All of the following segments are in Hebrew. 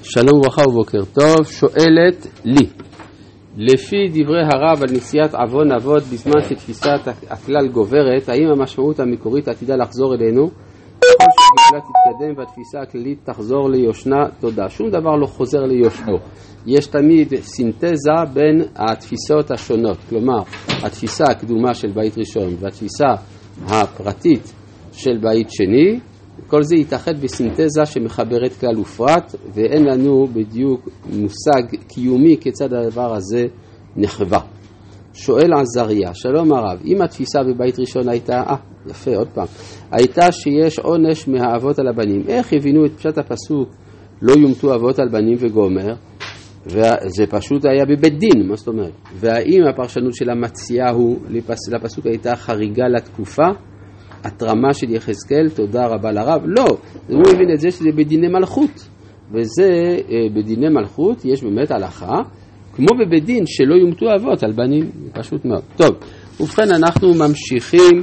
שלום וברכה ובוקר טוב. שואלת לי, לפי דברי הרב על נשיאת עוון אבות בזמן שתפיסת הכלל גוברת, האם המשמעות המקורית עתידה לחזור אלינו ככל שהגאולה תתקדם והתפיסה הכללית תחזור ליושנה? תודה. שום דבר לא חוזר ליושנו. יש תמיד סינתזה בין התפיסות השונות, כלומר התפיסה הקדומה של בית ראשון והתפיסה הפרטית של בית שני, כל זה יתאחד בסינתזה שמחברת כלל ופרט, ואין לנו בדיוק מושג קיומי כיצד הדבר הזה נחווה. שואל עזריה, שלום הרב, אם התפיסה בבית ראשון הייתה, יפה, עוד פעם, הייתה שיש עונש מהאבות על הבנים, איך הבינו את פשט הפסוק לא יומתו אבות על בנים וגומר? וזה פשוט היה בבית דין, מה זאת אומרת? והאם הפרשנות של המציאהו לפסוק הייתה חריגה לתקופה? התרמה של יחזקאל, תודה רבה לרב. לא, הוא הבין את זה שזה בדיני מלכות, וזה בדיני מלכות יש באמת הלכה כמו בבית דין שלא יומתו אבות על בנים, פשוט מאוד. טוב, ובכן אנחנו ממשיכים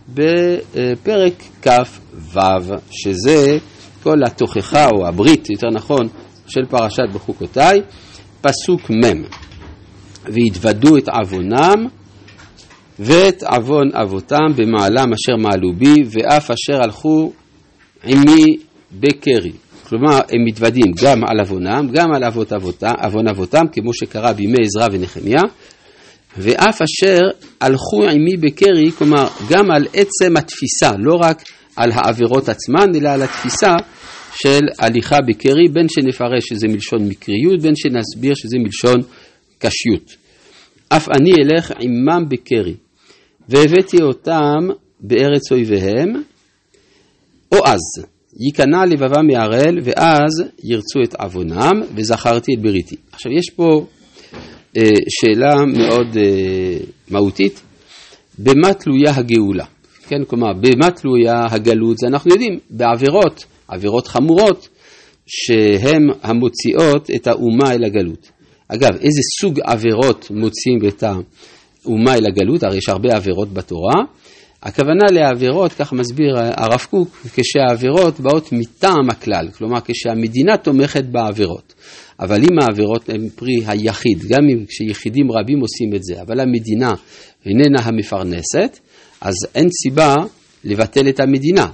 בפרק כ"ו, שזה כל התוכחה או הברית, יותר נכון, של פרשת בחוקותיי, פסוק מ' והתוודו את עוונם ואת עוון אבותם במעלם אשר מעלו בי, ואף אשר הלכו עמי בקרי. כלומר, הם מתוודים גם על עוונם, גם על עוון אבותם, כמו שקרה בימי עזרא ונחמיה, ואף אשר הלכו עמי בקרי, כלומר, גם על עצם התפיסה, לא רק על העבירות עצמן, אלא על התפיסה של הליכה בקרי, בין שנפרש שזה מלשון מקריות, בין שנסביר שזה מלשון קשיות. אף אני אלך עמם בקרי, והבאתי אותם בארץ אויביהם, או אז ייכנע לבבם מערל, ואז ירצו את עוונם, וזכרתי את בריתי. עכשיו יש פה שאלה מאוד מהותית, במה תלויה הגאולה? כן, כלומר, במה תלויה הגלות? זה אנחנו יודעים, בעבירות, עבירות חמורות, שהן המוציאות את האומה אל הגלות. אגב, איזה סוג עבירות מוציאים את האומה אל הגלות? הרי יש הרבה עבירות בתורה. הכוונה לעבירות, כך מסביר הרב קוק, כשהעבירות באות מטעם הכלל, כלומר כשהמדינה תומכת בעבירות. אבל אם העבירות הן פרי היחיד, גם אם כשיחידים רבים עושים את זה, אבל המדינה איננה המפרנסת, אז אין סיבה לבטל את המדינה.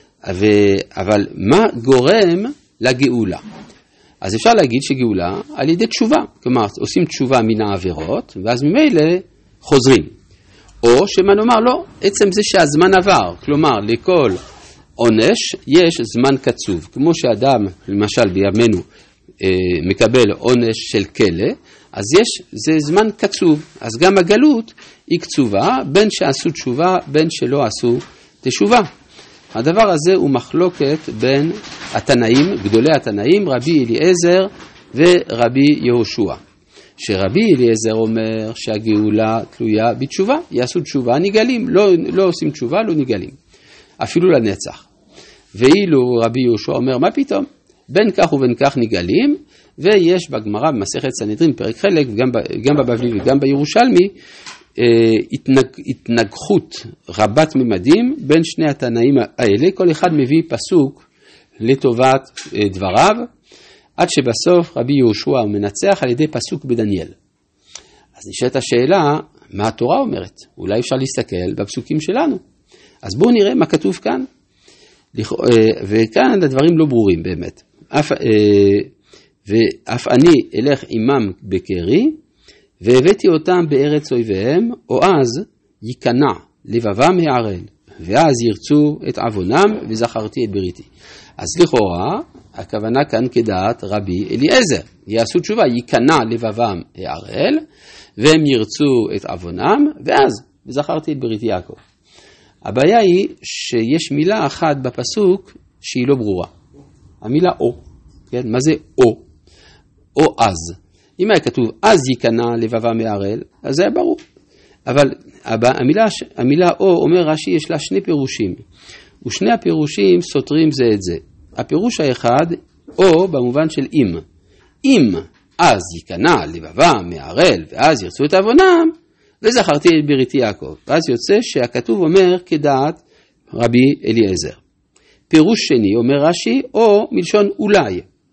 אבל מה גורם לגאולה? אז אפשר להגיד שגאולה על ידי תשובה, כלומר עושים תשובה מן העבירות, ואז ממילא חוזרים. או שמה נאמר לא, עצם זה שהזמן עבר, כלומר לכל עונש יש זמן קצוב, כמו שאדם למשל בימינו מקבל עונש של כלא, אז זה זמן קצוב, אז גם הגלות היא קצובה, בין שעשו תשובה, בין שלא עשו תשובה. הדבר הזה הוא מחלוקת בין התנאים, גדולי התנאים, רבי אליעזר ורבי יהושע. שרבי אליעזר אומר שהגאולה תלויה בתשובה, יעשו תשובה נגלים, לא עושים תשובה לא נגלים, אפילו לנצח. ואילו רבי יהושע אומר מה פתאום, בין כך ובין כך נגלים, ויש בגמרא במסכת סנהדרין פרק חלק, גם בבבלי וגם בירושלמי, התנגחות רבת ממדים בין שני התנאים האלה, כל אחד מביא פסוק לטובת דבריו, עד שבסוף רבי יהושע מנצח על ידי פסוק בדניאל. אז נשאלת השאלה, מה התורה אומרת? אולי אפשר להסתכל בפסוקים שלנו. אז בואו נראה מה כתוב כאן. וכאן הדברים לא ברורים באמת. ואף אני אלך עמם בקרי, והבאתי אותם בארץ אויביהם, או אז ייכנע לבבם הערל, ואז ירצו את עוונם, וזכרתי את בריתי. אז לכאורה, הכוונה כאן כדעת רבי אליעזר, יעשו תשובה, ייכנע לבבם הערל, והם ירצו את עוונם, ואז זכרתי את בריתי יעקב. הבעיה היא שיש מילה אחת בפסוק שהיא לא ברורה. המילה או, כן? מה זה או? או אז. אם היה כתוב אז ייכנע לבבם הערל, אז זה היה ברור. אבל המילה או, אומר רש"י, יש לה שני פירושים. ושני הפירושים סותרים זה את זה. הפירוש האחד, או במובן של אם. אם אז ייכנע לבבם מערל, ואז ירצו את עוונם, וזכרתי את בריתי יעקב. ואז יוצא שהכתוב אומר כדעת רבי אליעזר. פירוש שני אומר רש"י, או מלשון אולי.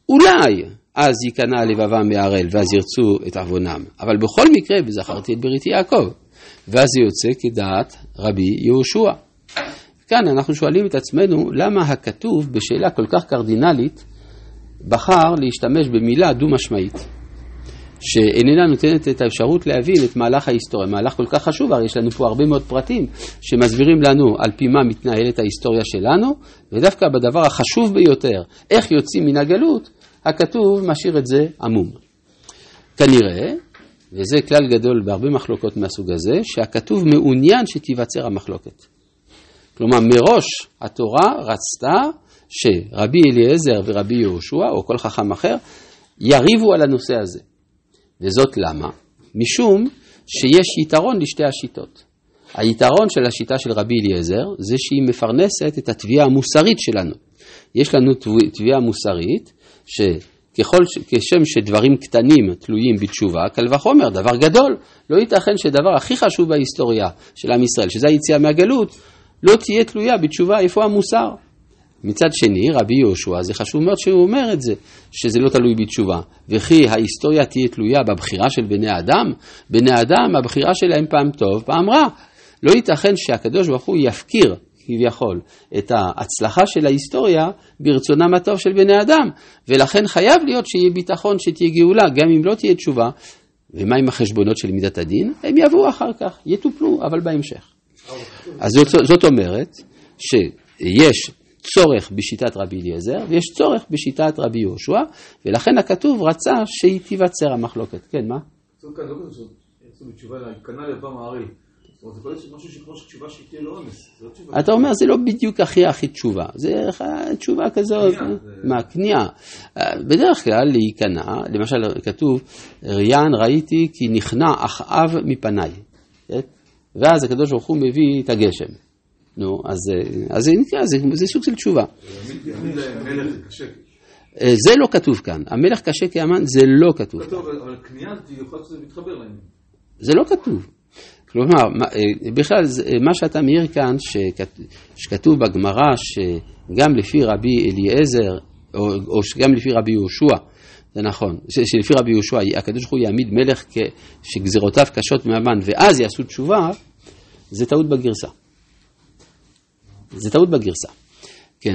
אולי אז ייכנע לבבם מערל ואז ירצו את עוונם, אבל בכל מקרה וזכרתי את בריתי יעקב, ואז זה יוצא כדעת רבי יהושע. כאן אנחנו שואלים את עצמנו למה הכתוב בשאלה כל כך קרדינלית בחר להשתמש במילה דו-משמעית, שאיננה נותנת את האפשרות להבין את מהלך ההיסטוריה. מהלך כל כך חשוב, הרי יש לנו פה הרבה מאוד פרטים שמסבירים לנו על פי מה מתנהלת ההיסטוריה שלנו, ודווקא בדבר החשוב ביותר, איך יוצאים מן הגלות, הכתוב משאיר את זה עמום. כנראה, וזה כלל גדול בהרבה מחלוקות מהסוג הזה, שהכתוב מעוניין שתיווצר המחלוקת. כלומר, מראש התורה רצתה שרבי אליעזר ורבי יהושע, או כל חכם אחר, יריבו על הנושא הזה. וזאת למה? משום שיש יתרון לשתי השיטות. היתרון של השיטה של רבי אליעזר זה שהיא מפרנסת את התביעה המוסרית שלנו. יש לנו תביעה מוסרית כשם שדברים קטנים תלויים בתשובה, קל וחומר, דבר גדול. לא ייתכן שדבר הכי חשוב בהיסטוריה של עם ישראל, שזה היציאה מהגלות, לא תהיה תלויה בתשובה. איפה המוסר? מצד שני, רבי יהושע, זה חשוב מאוד שהוא אומר את זה, שזה לא תלוי בתשובה. וכי ההיסטוריה תהיה תלויה בבחירה של בני אדם. בני אדם, הבחירה שלהם פעם טוב, פעם רע. לא ייתכן שהקדוש ברוך הוא יפקיר, כביכול, את ההצלחה של ההיסטוריה ברצונם הטוב של בני אדם. ולכן חייב להיות שיהיה ביטחון, שתהיה גאולה, גם אם לא תהיה תשובה. ומה עם החשבונות של מידת הדין? הם יבואו אחר כך, יטופלו, אבל בהמשך. אז זאת אומרת שיש צורך בשיטת רבי אליעזר, ויש צורך בשיטת רבי יהושע, ולכן הכתוב רצה שהיא תיווצר המחלוקת. כן, מה? זאת כאן לא כזה שעשו בתשובה, כנע לבם הערי. זאת אומרת, זה יכול להיות משהו שכמו שתשובה שתהיה לא אונס. אתה אומר, זה לא בדיוק הכי תשובה. זה תשובה כזאת. מה? קנייה. בדרך כלל להיכנע, למשל כתוב, ריין ראיתי כי נכנע אחאב מפניי. ואז הקדוש ברוך הוא מביא את הגשם. נו, אז זה סוג של תשובה. זה לא כתוב כאן. המלך קשה כאמן זה לא כתוב. אבל קנייה יכול להיות שזה מתחבר להם. זה לא כתוב. כלומר, בכלל, מה שאתה מעיר כאן, שכתוב בגמרא שגם לפי רבי אליעזר, או גם לפי רבי יהושע, זה נכון, שלפי רבי יהושע, הקדוש ברוך הוא יעמיד מלך שגזירותיו קשות מהמן, ואז יעשו תשובה, זה טעות בגרסה. זה טעות בגרסה. כן,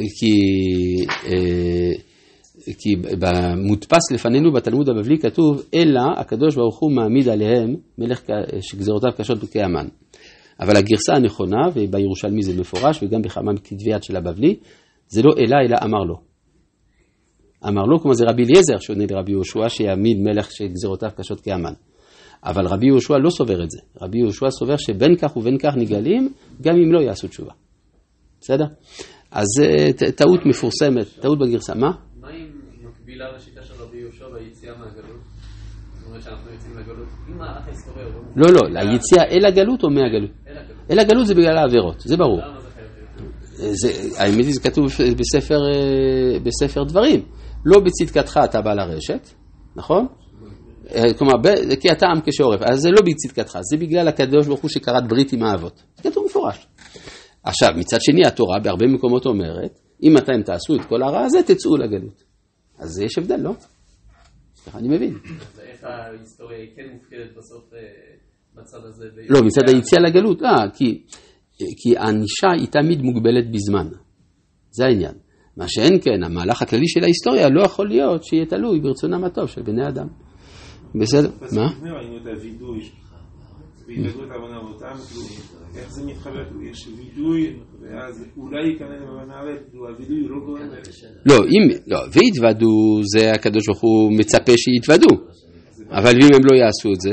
כי במודפס לפנינו בתלמוד הבבלי כתוב, אלא הקדוש ברוך הוא מעמיד עליהם מלך שגזירותיו קשות כהמן. אבל הגרסה הנכונה, ובירושלמי זה מפורש, וגם בכמה מכתבי יד של הבבלי, זה לא אלא אמר לו. אמר לו, כמו זה רבי אליעזר שעונה לרבי יהושע, שיעמיד מלך שגזירותיו קשות כהמן. אבל רבי יהושע לא סובר את זה. רבי יהושע סובר שבין כך ובין כך נגלים, גם אם לא יעשו תשובה. בסדר? אז טעות מפורסמת, טעות בגרסה. מה? מה אם מקבילה לשיטה של רבי יהושע ביציאה מהגלות? זאת אומרת שאנחנו יוצאים מהגלות. אם ההיסטוריה לא, ליציאה אל הגלות או מהגלות? אל הגלות זה בגלל העבירות, זה ברור. למה זה חייב? האמת היא זה כתוב בספר דברים. לא בצדקתך אתה בא לרשת, נכון? כלומר, כי אתה עם כשעורף, אז זה לא בצדקתך, זה בגלל הקדוש ברוך הוא שקראת ברית עם האבות. זה כתוב מפורש. עכשיו, מצד שני, התורה בהרבה מקומות אומרת, אם אתם תעשו את כל הרע הזה, תצאו לגלות. אז יש הבדל, לא? ככה אני מבין. אז איך ההיסטוריה היא כן מופקדת בסוף בצד הזה? לא, מצד היציאה לגלות, כי האנישה היא תמיד מוגבלת בזמן. זה העניין. מה שאין כן, המהלך הכללי של ההיסטוריה לא יכול להיות שיהיה תלוי ברצונם הטוב של בני אדם. בסדר? מה? ראינו את הווידוי, וידעו את הבנה אותם, איך זה מתחבר? יש וידוי, ואז אולי ייכנע לבנה הארץ, הווידוי הוא לא גורם. לא, והתוודו, זה הקדוש ברוך הוא מצפה שיתוודו, אבל אם הם לא יעשו את זה,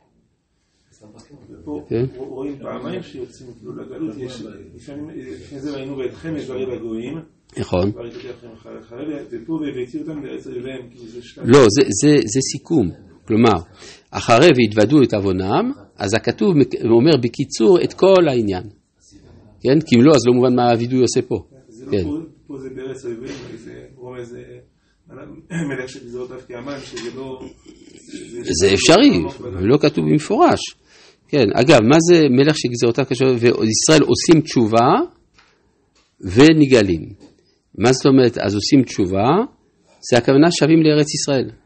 ופה רואים פעמיים שיוצאים לגלות, לפני זה ראינו ואתכם מזרי לגויים, נכון. ופה והביאו אותם לארץ אליהם. לא, זה סיכום. כלומר, אחרי והתוודו את עוונם, אז הכתוב אומר בקיצור את כל העניין. כן? כי אם לא, אז לא מובן מה הווידוי עושה פה. פה זה בארץ אויבים, זה רומז מלך שגזירותיו כהמן, שזה לא... זה אפשרי, לא כתוב במפורש. כן, אגב, מה זה מלך שגזירותיו קשות, וישראל עושים תשובה ונגלים. מה זאת אומרת? אז עושים תשובה זה הכוונה שבים לארץ ישראל.